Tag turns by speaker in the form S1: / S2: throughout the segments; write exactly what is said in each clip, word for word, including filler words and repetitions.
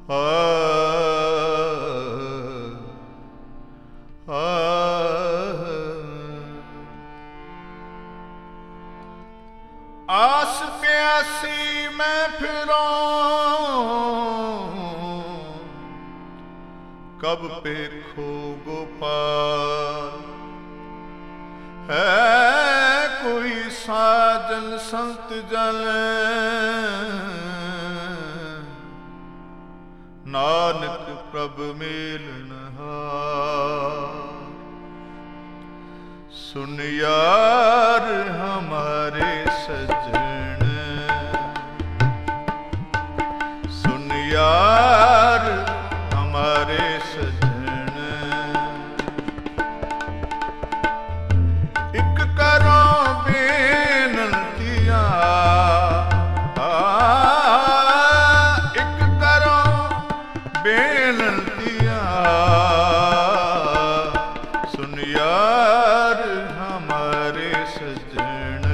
S1: आस प्यासी मैं फिरूं कब पेखो गोपाल। है कोई साजन संत जन नानक प्रभ मेलनहार। सुन यार हमारे सजन, सुन यार हमारे सजन। एक करो बेनतिया, एक करो बेनतिया। सुन यार हमारे सजन,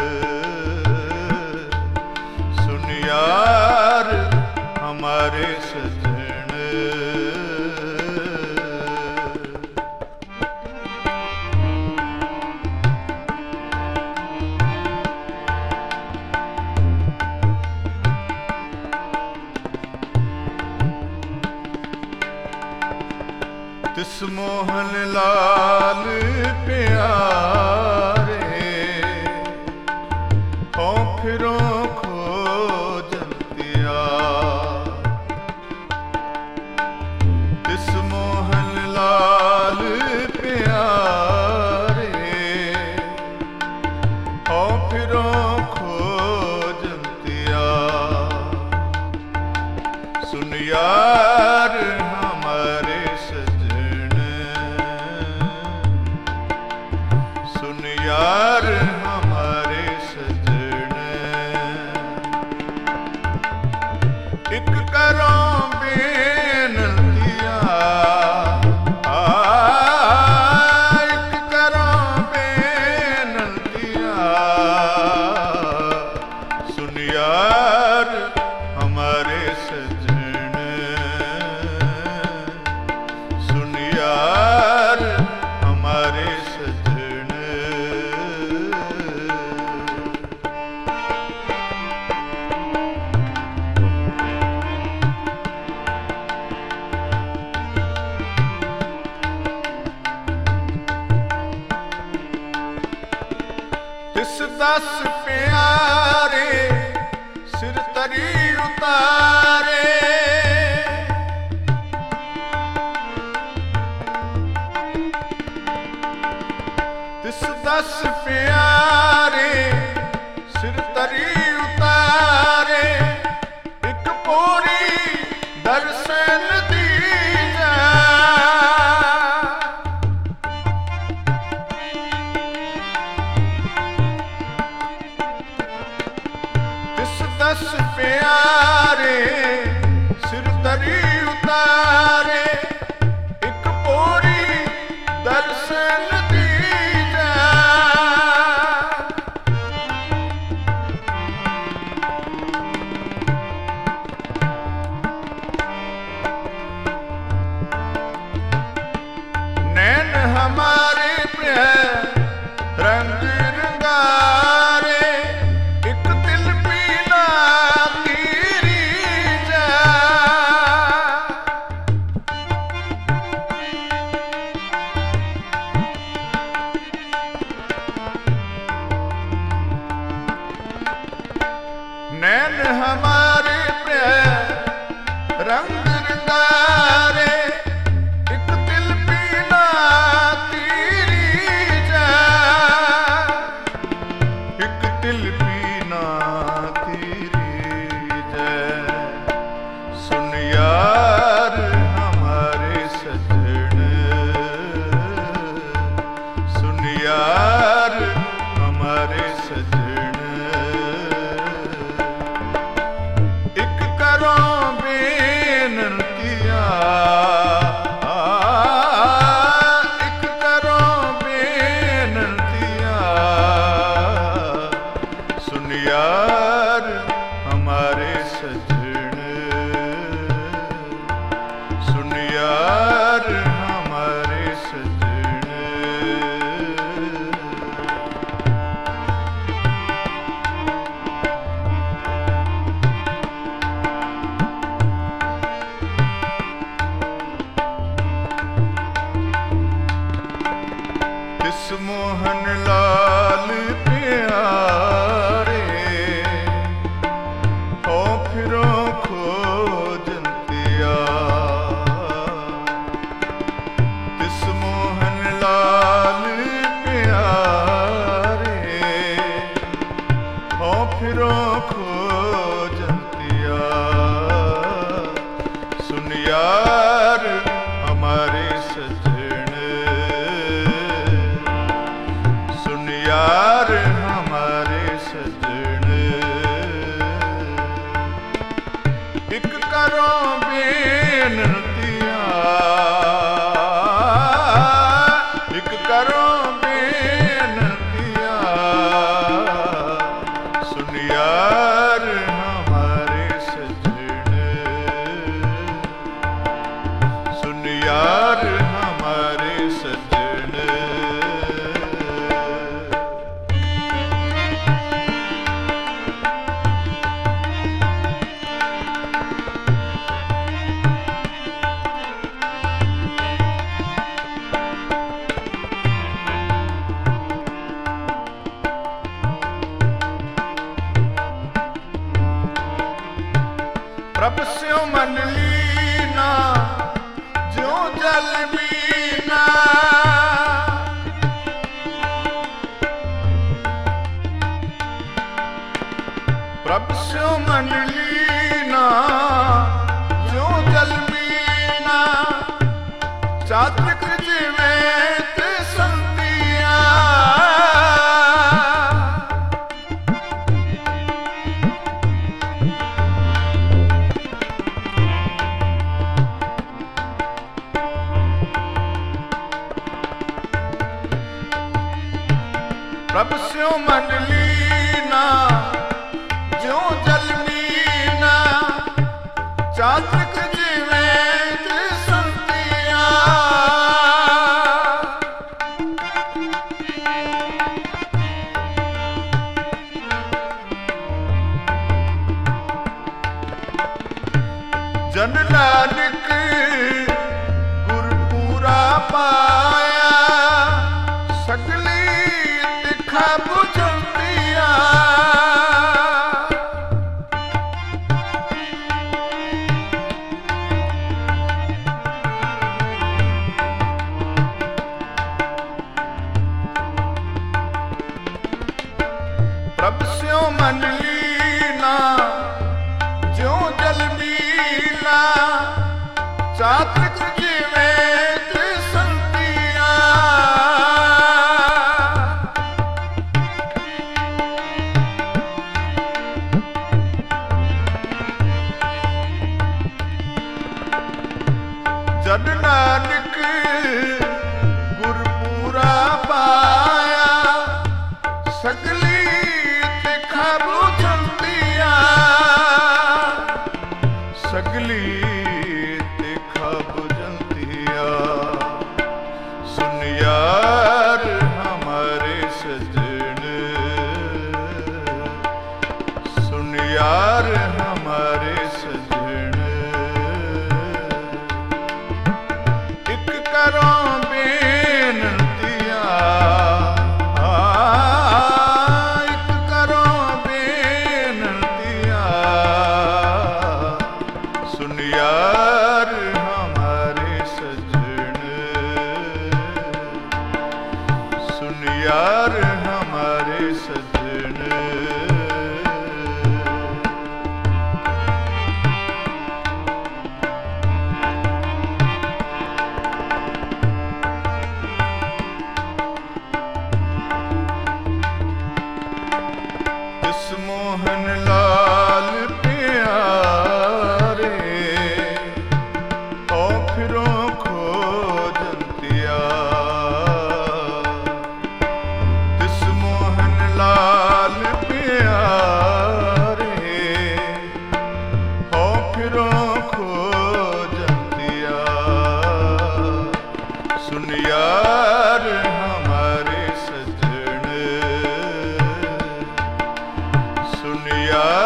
S1: सुन यार हमारे सजन। तिस मोहन लाल प्यारे हो फिरो खोजतिया। तिस मोहन लाल प्यारे हो फिरो खोजतिया। सुन यार हमारे सजन, सुन यार हमारे सजन। एक करो बेनतिया, एक करो बेनतिया। सुन यार हमारे सजन, सुन यार हमारे सजन। तिस दस प्यारे सिर तरी उतारे। तिस दस प्यारे सिर तरी उतारे। एक पूरी दर्शन दीजा। तिस दस प्यारे सिर तरी उतारे। एक पूरी दर्शन दीजा। नैन हमारे प्रिय रंग रंगारे। एक तिल पीला तीरी जा। नैन हमारे प्रिय रंग रंगारे। एक तिल पीला तीरी जा। एक तिल पीना तीरी जय। सुन यार हमारे सजन, सुन यार हमारे सजन। एक करो बेनतिया, एक करो बेनतिया। सुन यार हमारे सजन, फिरो खोजतिया सुन यार हमारे सजन सुन यार हमारे सजन एक करो बेनतिया एक करो बेनतिया सुन यार हमारे सजन सुन यार हमारे सजन प्रभ स्यों मन लीना ज्यों जल मीना प्रभ स्यों मन लीना ज्यों जल मीना चातक जिवें ते संतिया प्रभ स्यों मन लीना ज्यों जल मीना चातक जिवें ते संतिया जन नानक गुरपूरा पाया सगली तिखा बुझंतिया प्रभ स्यों मन लीना ज्यों जल मीना चातक जिवें ते संतिया जन नानक गुरपूरा पाया सगली तिखा बुझंतिया सगली तिखा बुझंतिया सुन यार हमारे सजन सुन यार हमारे सजन एक करो बेनतिया एक करो बेनतिया सुन यार हमारे सजन सुन यार हमारे सजन इस मोहन लाल प्यारे ओ फिरो खोजतिया इस मोहन लाल प्यारे ओ फिरो खोजतिया सुन यार हमारे सजन सुन यार